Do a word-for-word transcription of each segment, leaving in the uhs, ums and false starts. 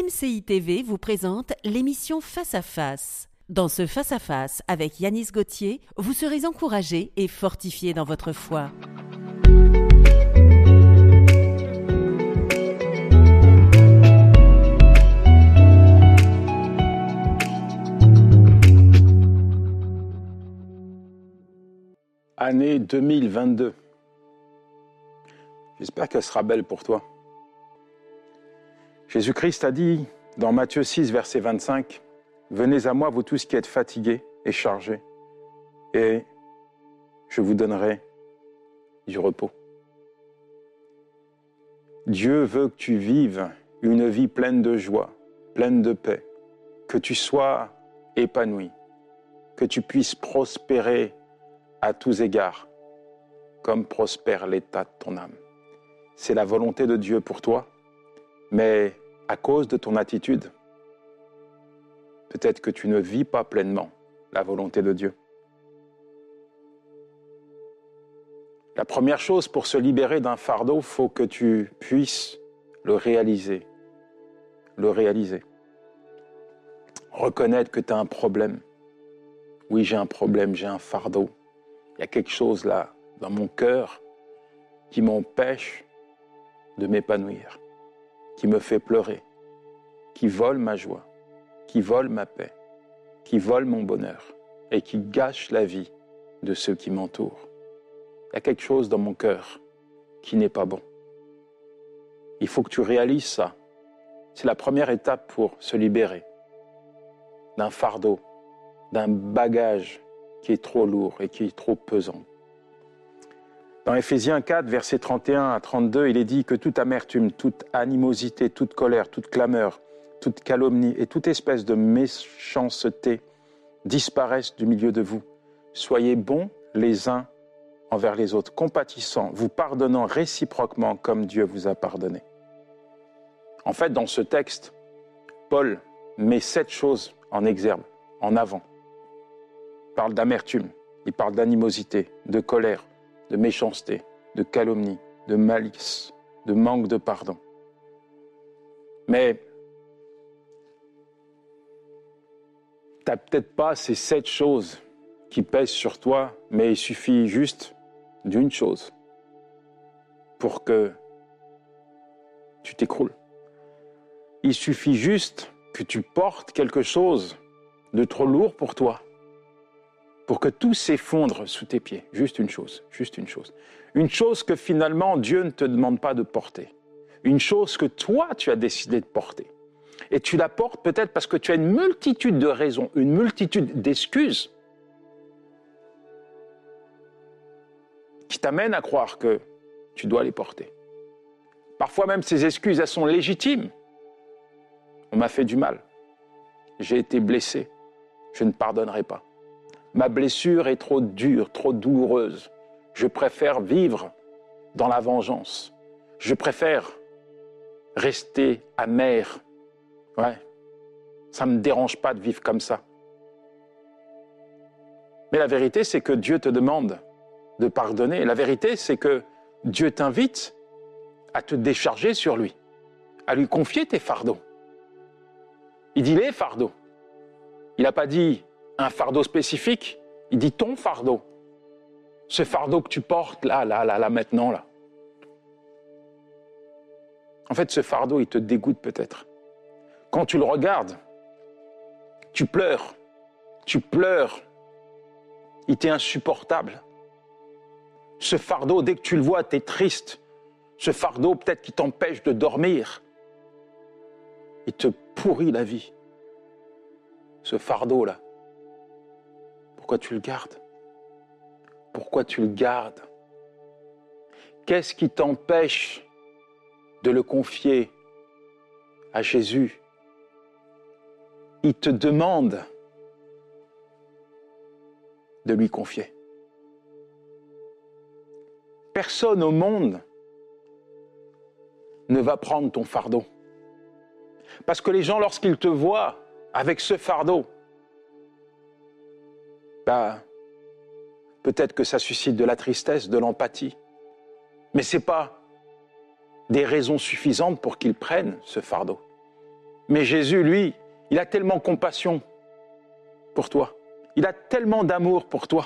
M C I T V vous présente l'émission Face à Face. Dans ce Face à Face avec Yanis Gauthier, vous serez encouragé et fortifié dans votre foi. Année deux mille vingt-deux. J'espère qu'elle sera belle pour toi. Jésus-Christ a dit dans Matthieu six, verset vingt-cinq, « Venez à moi, vous tous qui êtes fatigués et chargés, et je vous donnerai du repos. » Dieu veut que tu vives une vie pleine de joie, pleine de paix, que tu sois épanoui, que tu puisses prospérer à tous égards, comme prospère l'état de ton âme. C'est la volonté de Dieu pour toi, mais à cause de ton attitude, peut-être que tu ne vis pas pleinement la volonté de Dieu. La première chose pour se libérer d'un fardeau, il faut que tu puisses le réaliser. Le réaliser. Reconnaître que tu as un problème. Oui, j'ai un problème, j'ai un fardeau. Il y a quelque chose là, dans mon cœur, qui m'empêche de m'épanouir, qui me fait pleurer, qui vole ma joie, qui vole ma paix, qui vole mon bonheur et qui gâche la vie de ceux qui m'entourent. Il y a quelque chose dans mon cœur qui n'est pas bon. Il faut que tu réalises ça. C'est la première étape pour se libérer d'un fardeau, d'un bagage qui est trop lourd et qui est trop pesant. Dans Éphésiens quatre, versets trente et un à trente-deux, il est dit que toute amertume, toute animosité, toute colère, toute clameur, toute calomnie et toute espèce de méchanceté disparaissent du milieu de vous. Soyez bons les uns envers les autres, compatissants, vous pardonnant réciproquement comme Dieu vous a pardonné. En fait, dans ce texte, Paul met sept choses en exergue, en avant. Il parle d'amertume, il parle d'animosité, de colère, de méchanceté, de calomnie, de malice, de manque de pardon. Mais tu n'as peut-être pas ces sept choses qui pèsent sur toi, mais il suffit juste d'une chose pour que tu t'écroules. Il suffit juste que tu portes quelque chose de trop lourd pour toi, pour que tout s'effondre sous tes pieds. Juste une chose, juste une chose. Une chose que finalement Dieu ne te demande pas de porter. Une chose que toi, tu as décidé de porter. Et tu la portes peut-être parce que tu as une multitude de raisons, une multitude d'excuses qui t'amènent à croire que tu dois les porter. Parfois même ces excuses, elles sont légitimes. On m'a fait du mal. J'ai été blessé. Je ne pardonnerai pas. Ma blessure est trop dure, trop douloureuse. Je préfère vivre dans la vengeance. Je préfère rester amer. Ouais, ça ne me dérange pas de vivre comme ça. Mais la vérité, c'est que Dieu te demande de pardonner. La vérité, c'est que Dieu t'invite à te décharger sur lui, à lui confier tes fardeaux. Il dit les fardeaux. Il n'a pas dit un fardeau spécifique, il dit ton fardeau. Ce fardeau que tu portes là, là, là, là, maintenant, là. En fait, ce fardeau, il te dégoûte peut-être. Quand tu le regardes, tu pleures. Tu pleures. Il t'est insupportable. Ce fardeau, dès que tu le vois, tu es triste. Ce fardeau, peut-être qui t'empêche de dormir. Il te pourrit la vie. Ce fardeau-là. Pourquoi tu le gardes? Pourquoi tu le gardes? Qu'est-ce qui t'empêche de le confier à Jésus? Il te demande de lui confier. Personne au monde ne va prendre ton fardeau. Parce que les gens, lorsqu'ils te voient avec ce fardeau, bah, peut-être que ça suscite de la tristesse, de l'empathie. Mais ce n'est pas des raisons suffisantes pour qu'ils prennent ce fardeau. Mais Jésus, lui, il a tellement compassion pour toi. Il a tellement d'amour pour toi.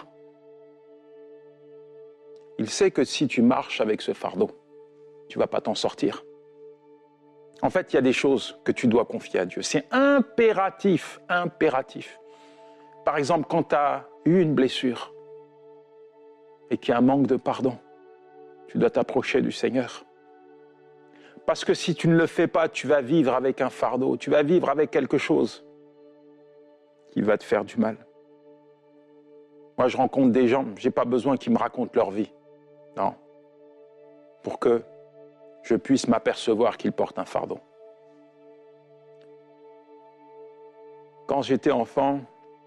Il sait que si tu marches avec ce fardeau, tu ne vas pas t'en sortir. En fait, il y a des choses que tu dois confier à Dieu. C'est impératif, impératif. Par exemple, quand tu as eu une blessure et qu'il y a un manque de pardon, tu dois t'approcher du Seigneur. Parce que si tu ne le fais pas, tu vas vivre avec un fardeau, tu vas vivre avec quelque chose qui va te faire du mal. Moi, je rencontre des gens, je n'ai pas besoin qu'ils me racontent leur vie. Non. Pour que je puisse m'apercevoir qu'ils portent un fardeau. Quand j'étais enfant,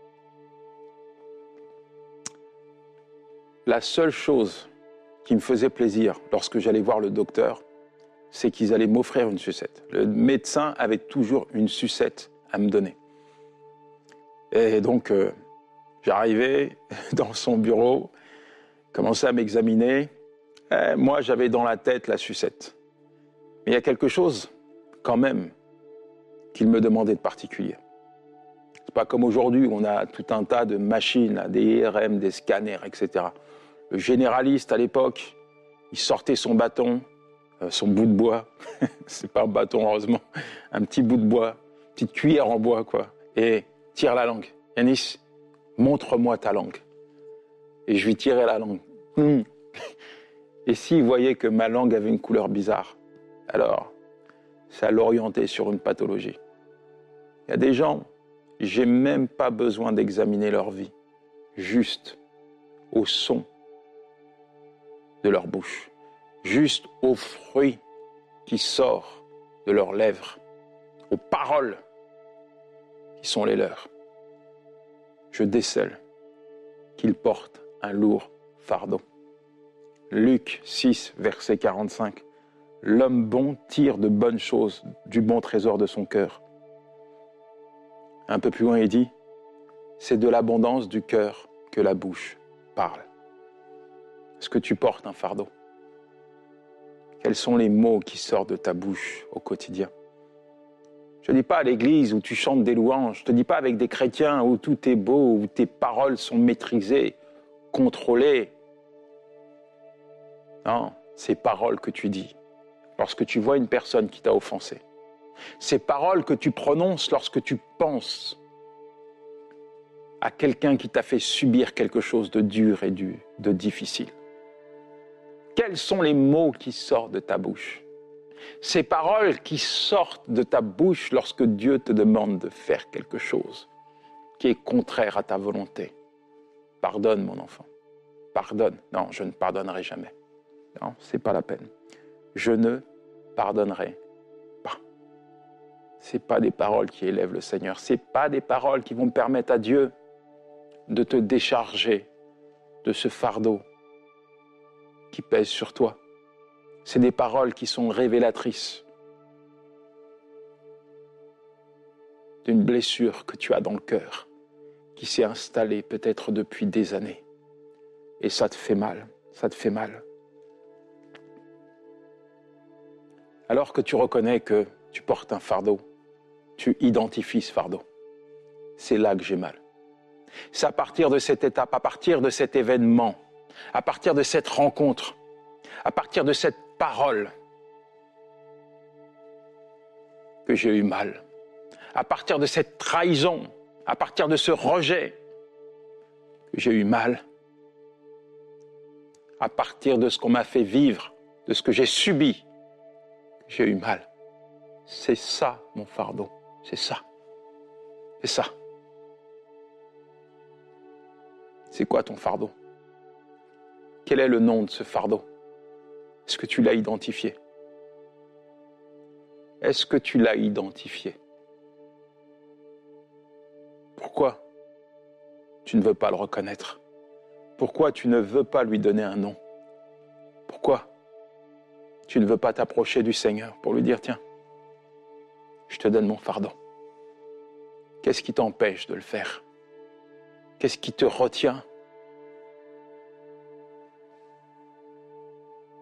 la seule chose qui me faisait plaisir lorsque j'allais voir le docteur, c'est qu'ils allaient m'offrir une sucette. Le médecin avait toujours une sucette à me donner. Et donc, euh, j'arrivais dans son bureau, commençais à m'examiner. Et moi, j'avais dans la tête la sucette. Mais il y a quelque chose, quand même, qu'il me demandait de particulier. C'est pas comme aujourd'hui où on a tout un tas de machines, des I R M, des scanners, et cetera. Le généraliste, à l'époque, il sortait son bâton, euh, son bout de bois. C'est pas un bâton, heureusement. Un petit bout de bois, petite cuillère en bois, quoi. Et tire la langue. Yanis, montre-moi ta langue. Et je lui tirais la langue. Hum. Et s'il voyait que ma langue avait une couleur bizarre, alors ça l'orientait sur une pathologie. Il y a des gens, j'ai même pas besoin d'examiner leur vie, juste au son de leur bouche, juste au fruit qui sort de leurs lèvres, aux paroles qui sont les leurs. Je décèle qu'ils portent un lourd fardeau. Luc six, verset quarante-cinq. L'homme bon tire de bonnes choses du bon trésor de son cœur. Un peu plus loin, il dit, c'est de l'abondance du cœur que la bouche parle. Est-ce que tu portes un fardeau? Quels sont les mots qui sortent de ta bouche au quotidien? Je ne dis pas à l'église où tu chantes des louanges, je ne te dis pas avec des chrétiens où tout est beau, où tes paroles sont maîtrisées, contrôlées. Non, ces paroles que tu dis lorsque tu vois une personne qui t'a offensé. Ces paroles que tu prononces lorsque tu penses à quelqu'un qui t'a fait subir quelque chose de dur et de, de difficile. Quels sont les mots qui sortent de ta bouche? Ces paroles qui sortent de ta bouche lorsque Dieu te demande de faire quelque chose qui est contraire à ta volonté. Pardonne, mon enfant. Pardonne. Non, je ne pardonnerai jamais. Non, ce n'est pas la peine. Je ne pardonnerai pas. Ce n'est pas des paroles qui élèvent le Seigneur. Ce n'est pas des paroles qui vont permettre à Dieu de te décharger de ce fardeau qui pèse sur toi. C'est des paroles qui sont révélatrices d'une blessure que tu as dans le cœur, qui s'est installée peut-être depuis des années. Et ça te fait mal, ça te fait mal. Alors que tu reconnais que tu portes un fardeau, tu identifies ce fardeau. C'est là que j'ai mal. C'est à partir de cette étape, à partir de cet événement, à partir de cette rencontre, à partir de cette parole que j'ai eu mal. À partir de cette trahison, à partir de ce rejet que j'ai eu mal. À partir de ce qu'on m'a fait vivre, de ce que j'ai subi, j'ai eu mal. C'est ça mon fardeau, c'est ça. C'est ça. C'est quoi ton fardeau? Quel est le nom de ce fardeau? Est-ce que tu l'as identifié? Est-ce que tu l'as identifié? Pourquoi tu ne veux pas le reconnaître? Pourquoi tu ne veux pas lui donner un nom? Pourquoi tu ne veux pas t'approcher du Seigneur pour lui dire, tiens, je te donne mon fardeau? Qu'est-ce qui t'empêche de le faire? Qu'est-ce qui te retient?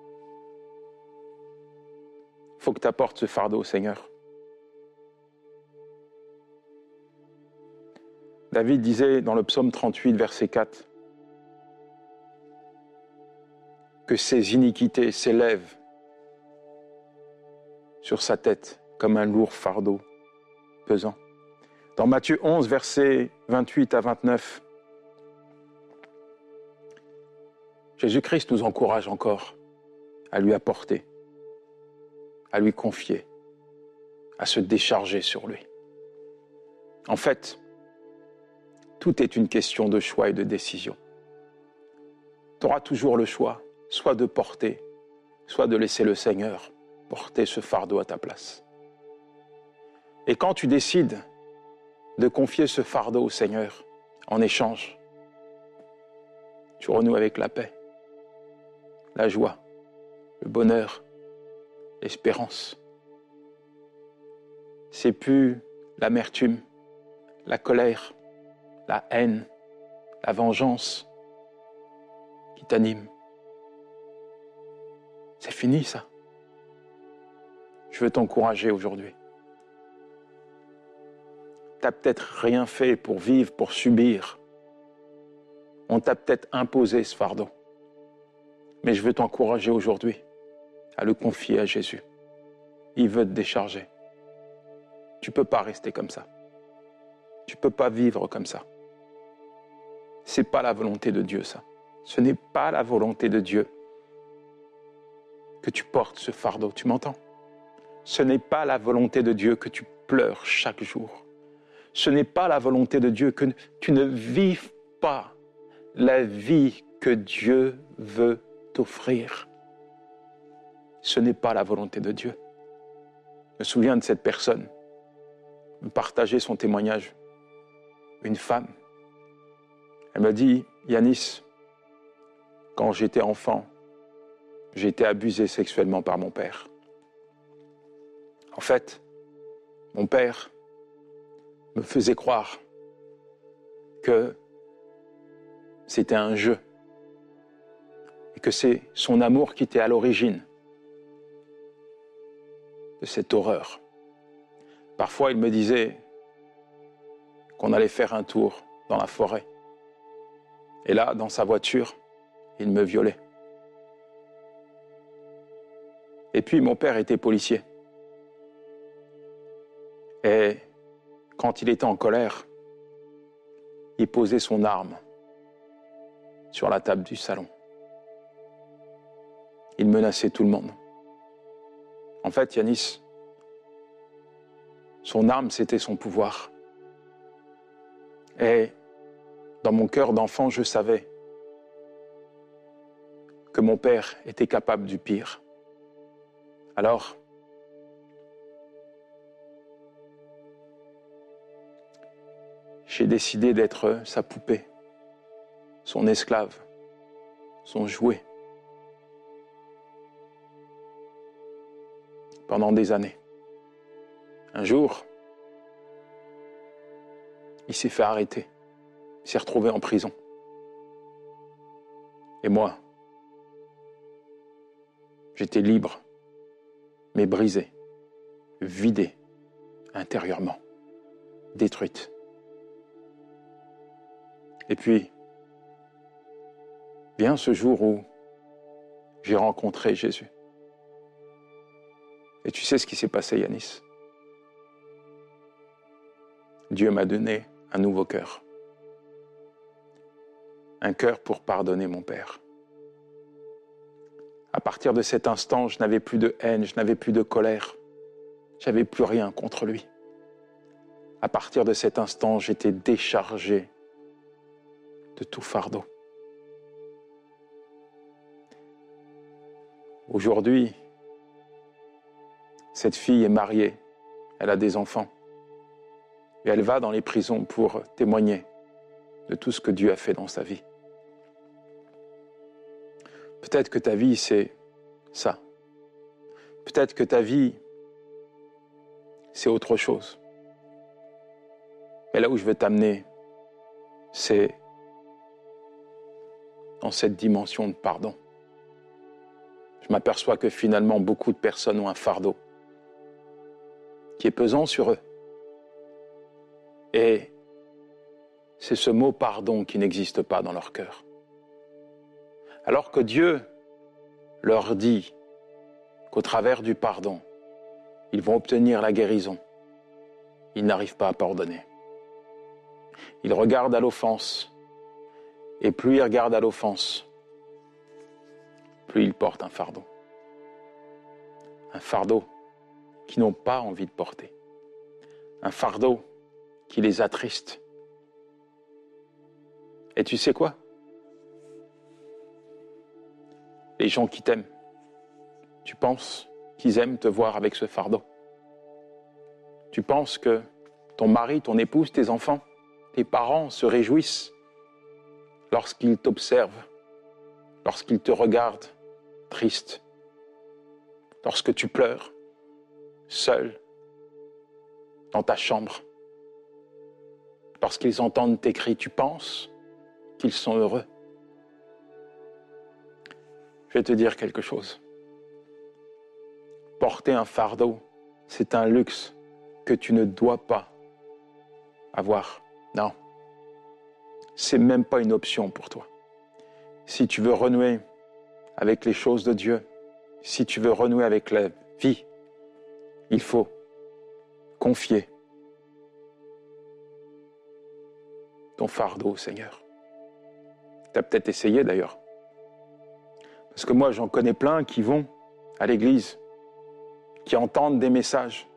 Il faut que tu apportes ce fardeau au Seigneur. David disait dans le psaume trente-huit, verset quatre, que ses iniquités s'élèvent sur sa tête comme un lourd fardeau pesant. Dans Matthieu onze, versets vingt-huit à vingt-neuf, Jésus-Christ nous encourage encore à lui apporter, à lui confier, à se décharger sur lui. En fait, tout est une question de choix et de décision. Tu auras toujours le choix, soit de porter, soit de laisser le Seigneur porter ce fardeau à ta place. Et quand tu décides de confier ce fardeau au Seigneur, en échange, tu renoues avec la paix, la joie, le bonheur, l'espérance. C'est plus l'amertume, la colère, la haine, la vengeance qui t'anime. C'est fini ça. Je veux t'encourager aujourd'hui. Tu n'as peut-être rien fait pour vivre, pour subir. On t'a peut-être imposé ce fardeau. Mais je veux t'encourager aujourd'hui à le confier à Jésus. Il veut te décharger. Tu ne peux pas rester comme ça. Tu ne peux pas vivre comme ça. Ce n'est pas la volonté de Dieu, ça. Ce n'est pas la volonté de Dieu que tu portes ce fardeau. Tu m'entends? Ce n'est pas la volonté de Dieu que tu pleures chaque jour. Ce n'est pas la volonté de Dieu que tu ne vives pas la vie que Dieu veut t'offrir. Ce n'est pas la volonté de Dieu. Je me souviens de cette personne, me partager son témoignage. Une femme. Elle m'a dit, Yanis, quand j'étais enfant, j'ai été abusé sexuellement par mon père. En fait, mon père me faisait croire que c'était un jeu et que c'est son amour qui était à l'origine de cette horreur. Parfois, il me disait qu'on allait faire un tour dans la forêt. Et là, dans sa voiture, il me violait. Et puis, mon père était policier. Et quand il était en colère, il posait son arme sur la table du salon. Il menaçait tout le monde. En fait, Yanis, son arme, c'était son pouvoir. Et dans mon cœur d'enfant, je savais que mon père était capable du pire. Alors, j'ai décidé d'être sa poupée, son esclave, son jouet. Pendant des années. Un jour, il s'est fait arrêter. Il s'est retrouvé en prison. Et moi, j'étais libre, mais brisé, vidé intérieurement, détruite. Et puis, vient ce jour où j'ai rencontré Jésus. Et tu sais ce qui s'est passé, Yanis? Dieu m'a donné un nouveau cœur. Un cœur pour pardonner mon père. À partir de cet instant, je n'avais plus de haine, je n'avais plus de colère. Je n'avais plus rien contre lui. À partir de cet instant, j'étais déchargé de tout fardeau. Aujourd'hui, cette fille est mariée, elle a des enfants. Et elle va dans les prisons pour témoigner de tout ce que Dieu a fait dans sa vie. Peut-être que ta vie, c'est ça. Peut-être que ta vie, c'est autre chose. Mais là où je veux t'amener, c'est dans cette dimension de pardon. Je m'aperçois que finalement, beaucoup de personnes ont un fardeau qui est pesant sur eux. Et c'est ce mot pardon qui n'existe pas dans leur cœur. Alors que Dieu leur dit qu'au travers du pardon, ils vont obtenir la guérison, ils n'arrivent pas à pardonner. Ils regardent à l'offense, et plus ils regardent à l'offense, plus ils portent un fardeau. Un fardeau qu'ils n'ont pas envie de porter. Un fardeau qui les attriste. Et tu sais quoi? Les gens qui t'aiment, tu penses qu'ils aiment te voir avec ce fardeau? Tu penses que ton mari, ton épouse, tes enfants, tes parents se réjouissent lorsqu'ils t'observent, lorsqu'ils te regardent triste, lorsque tu pleures, seul, dans ta chambre, lorsqu'ils entendent tes cris, tu penses qu'ils sont heureux? Je vais te dire quelque chose. Porter un fardeau, c'est un luxe que tu ne dois pas avoir. Non. C'est même pas une option pour toi. Si tu veux renouer avec les choses de Dieu, si tu veux renouer avec la vie, il faut confier ton fardeau au Seigneur. Tu as peut-être essayé d'ailleurs. Parce que moi, j'en connais plein qui vont à l'église, qui entendent des messages.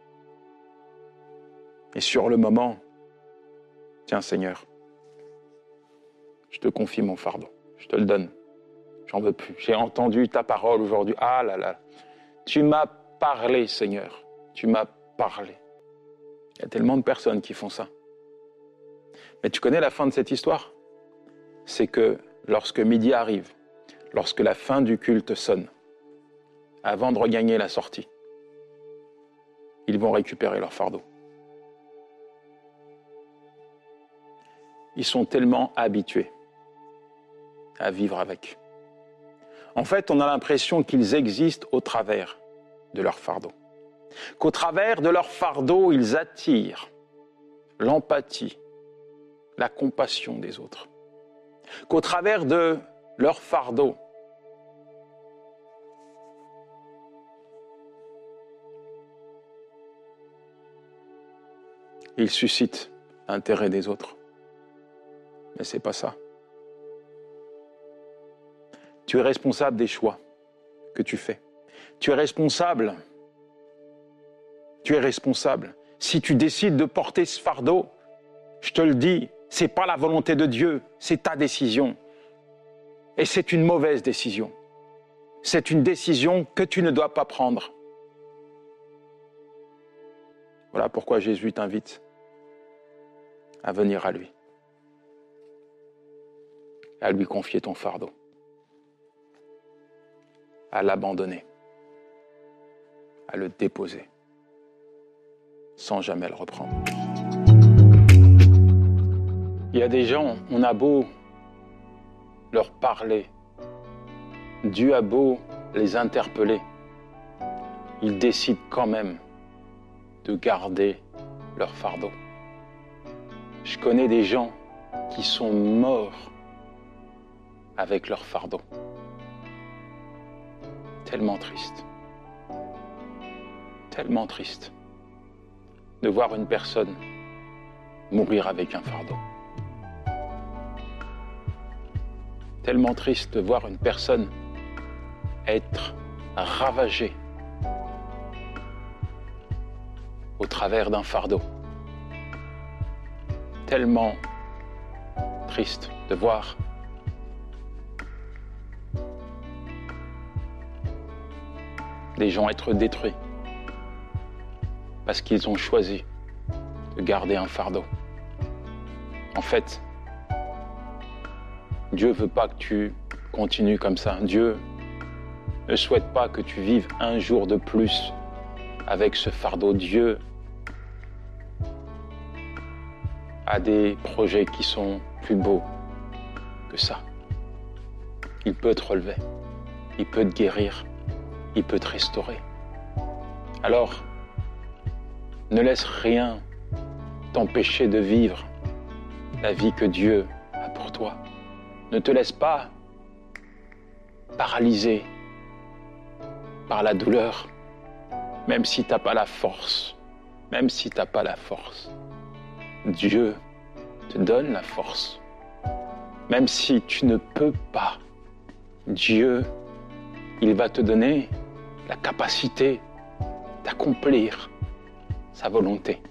Et sur le moment, tiens Seigneur, je te confie mon fardeau, je te le donne. J'en veux plus. J'ai entendu ta parole aujourd'hui. Ah là là, tu m'as parlé Seigneur, tu m'as parlé. Il y a tellement de personnes qui font ça. Mais tu connais la fin de cette histoire? C'est que lorsque midi arrive, lorsque la fin du culte sonne, avant de regagner la sortie, ils vont récupérer leur fardeau. Ils sont tellement habitués à vivre avec. En fait, on a l'impression qu'ils existent au travers de leur fardeau. Qu'au travers de leur fardeau, ils attirent l'empathie, la compassion des autres. Qu'au travers de leur fardeau, ils suscitent l'intérêt des autres. Mais c'est pas ça. Tu es responsable des choix que tu fais. Tu es responsable. Tu es responsable. Si tu décides de porter ce fardeau, je te le dis, c'est pas la volonté de Dieu, c'est ta décision. Et c'est une mauvaise décision. C'est une décision que tu ne dois pas prendre. Voilà pourquoi Jésus t'invite à venir à lui. À lui confier ton fardeau. À l'abandonner. À le déposer. Sans jamais le reprendre. Il y a des gens, on a beau leur parler, Dieu a beau les interpeller, ils décident quand même de garder leur fardeau. Je connais des gens qui sont morts avec leur fardeau. Tellement triste. Tellement triste de voir une personne mourir avec un fardeau. Tellement triste de voir une personne être ravagée au travers d'un fardeau. Tellement triste de voir des gens être détruits parce qu'ils ont choisi de garder un fardeau. En fait, Dieu ne veut pas que tu continues comme ça. Dieu ne souhaite pas que tu vives un jour de plus avec ce fardeau. Dieu a des projets qui sont plus beaux que ça. Il peut te relever, il peut te guérir, il peut te restaurer. Alors, ne laisse rien t'empêcher de vivre la vie que Dieu a pour toi. Ne te laisse pas paralyser par la douleur, même si tu n'as pas la force, même si tu n'as pas la force. Dieu te donne la force. Même si tu ne peux pas, Dieu, il va te donner la capacité d'accomplir sa volonté.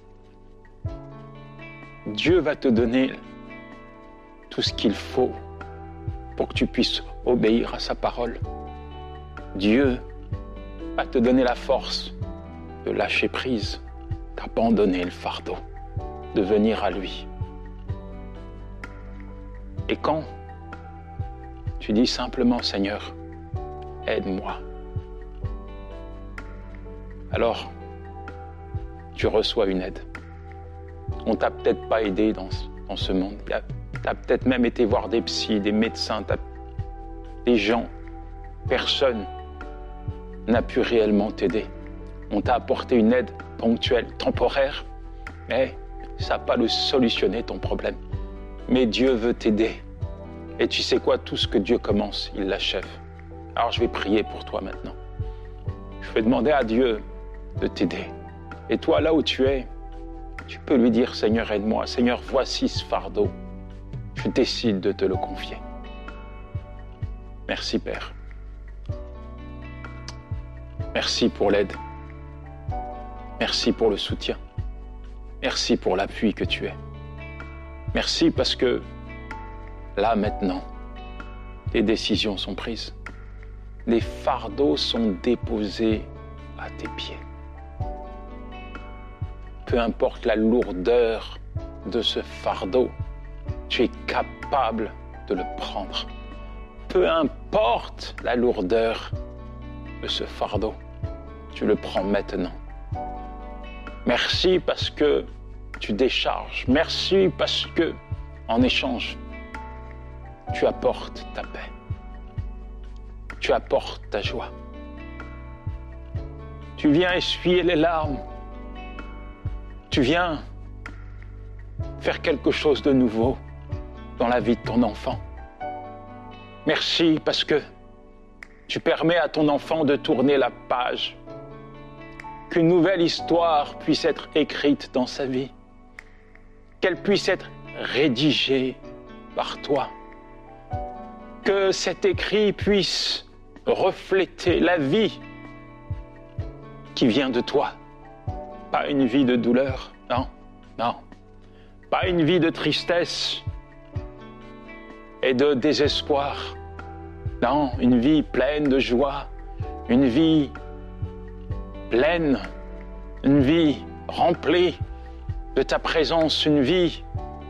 Dieu va te donner tout ce qu'il faut pour que tu puisses obéir à sa parole. Dieu va te donner la force de lâcher prise, d'abandonner le fardeau, de venir à lui. Et quand tu dis simplement, Seigneur, aide-moi, alors tu reçois une aide. On t'a peut-être pas aidé dans, dans ce monde. Tu as peut-être même été voir des psys, des médecins, des gens. Personne n'a pu réellement t'aider. On t'a apporté une aide ponctuelle, temporaire, mais ça n'a pas le solutionné ton problème. Mais Dieu veut t'aider. Et tu sais quoi, tout ce que Dieu commence, il l'achève. Alors je vais prier pour toi maintenant. Je vais demander à Dieu de t'aider. Et toi, là où tu es, tu peux lui dire, Seigneur, aide-moi. Seigneur, voici ce fardeau. Je décide de te le confier. Merci, Père. Merci pour l'aide. Merci pour le soutien. Merci pour l'appui que tu es. Merci parce que là, maintenant, les décisions sont prises. Les fardeaux sont déposés à tes pieds. Peu importe la lourdeur de ce fardeau, tu es capable de le prendre. Peu importe la lourdeur de ce fardeau, tu le prends maintenant. Merci parce que tu décharges. Merci parce que, en échange, tu apportes ta paix. Tu apportes ta joie. Tu viens essuyer les larmes. Tu viens faire quelque chose de nouveau dans la vie de ton enfant. Merci parce que tu permets à ton enfant de tourner la page, qu'une nouvelle histoire puisse être écrite dans sa vie, qu'elle puisse être rédigée par toi, que cet écrit puisse refléter la vie qui vient de toi. Pas une vie de douleur, non, non. Pas une vie de tristesse et de désespoir. Non, une vie pleine de joie, une vie pleine, une vie remplie de ta présence, une vie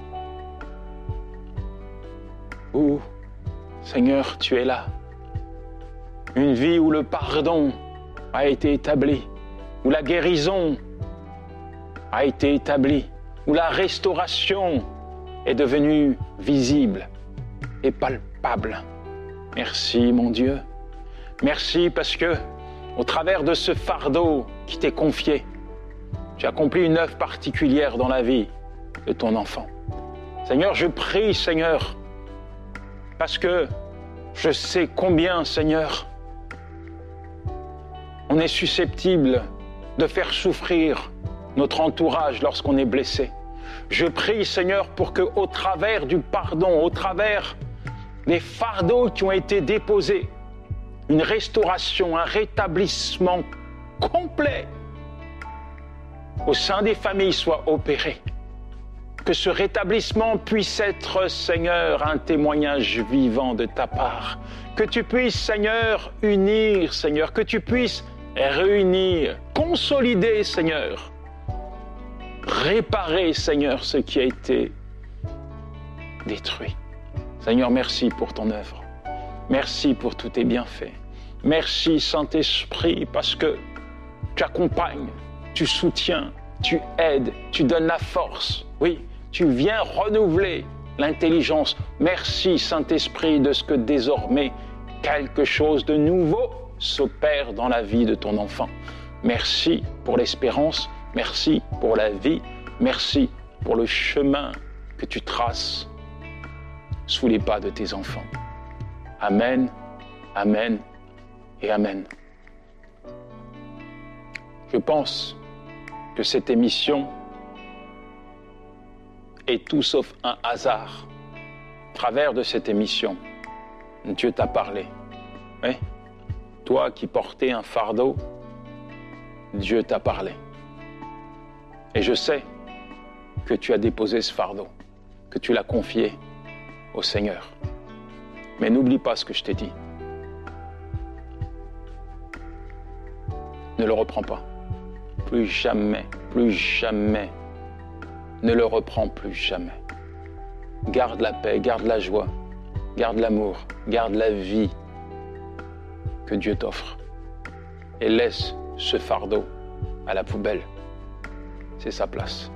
où, Seigneur, tu es là. Une vie où le pardon a été établi, où la guérison a été établie, où la restauration est devenue visible et palpable. Merci, mon Dieu. Merci parce que, au travers de ce fardeau qui t'est confié, tu accomplis une œuvre particulière dans la vie de ton enfant. Seigneur, je prie, Seigneur, parce que je sais combien, Seigneur, on est susceptible de faire souffrir notre entourage lorsqu'on est blessé. Je prie, Seigneur, pour que, au travers du pardon, au travers des fardeaux qui ont été déposés, une restauration, un rétablissement complet au sein des familles soit opéré. Que ce rétablissement puisse être, Seigneur, un témoignage vivant de ta part. Que tu puisses, Seigneur, unir, Seigneur, que tu puisses réunir, consolider, Seigneur, réparer, Seigneur, ce qui a été détruit. Seigneur, merci pour ton œuvre. Merci pour tous tes bienfaits. Merci, Saint-Esprit, parce que tu accompagnes, tu soutiens, tu aides, tu donnes la force. Oui, tu viens renouveler l'intelligence. Merci, Saint-Esprit, de ce que désormais quelque chose de nouveau s'opère dans la vie de ton enfant. Merci pour l'espérance, merci pour la vie, merci pour le chemin que tu traces sous les pas de tes enfants. Amen, amen et amen. Je pense que cette émission est tout sauf un hasard. À travers de cette émission, Dieu t'a parlé. Oui, toi qui portais un fardeau, Dieu t'a parlé. Et je sais que tu as déposé ce fardeau, que tu l'as confié au Seigneur. Mais n'oublie pas ce que je t'ai dit. Ne le reprends pas. Plus jamais, plus jamais. Ne le reprends plus jamais. Garde la paix, garde la joie, garde l'amour, garde la vie que Dieu t'offre. Et laisse ce fardeau à la poubelle. C'est sa place.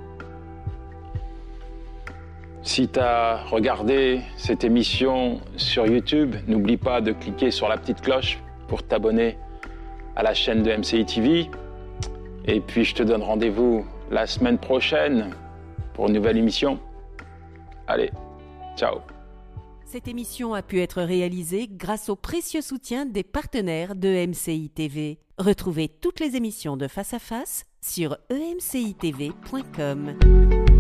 Si tu as regardé cette émission sur YouTube, n'oublie pas de cliquer sur la petite cloche pour t'abonner à la chaîne de M C I T V. Et puis je te donne rendez-vous la semaine prochaine pour une nouvelle émission. Allez, ciao. Cette émission a pu être réalisée grâce au précieux soutien des partenaires de M C I T V. Retrouvez toutes les émissions de Face à Face sur e m c i t v point com.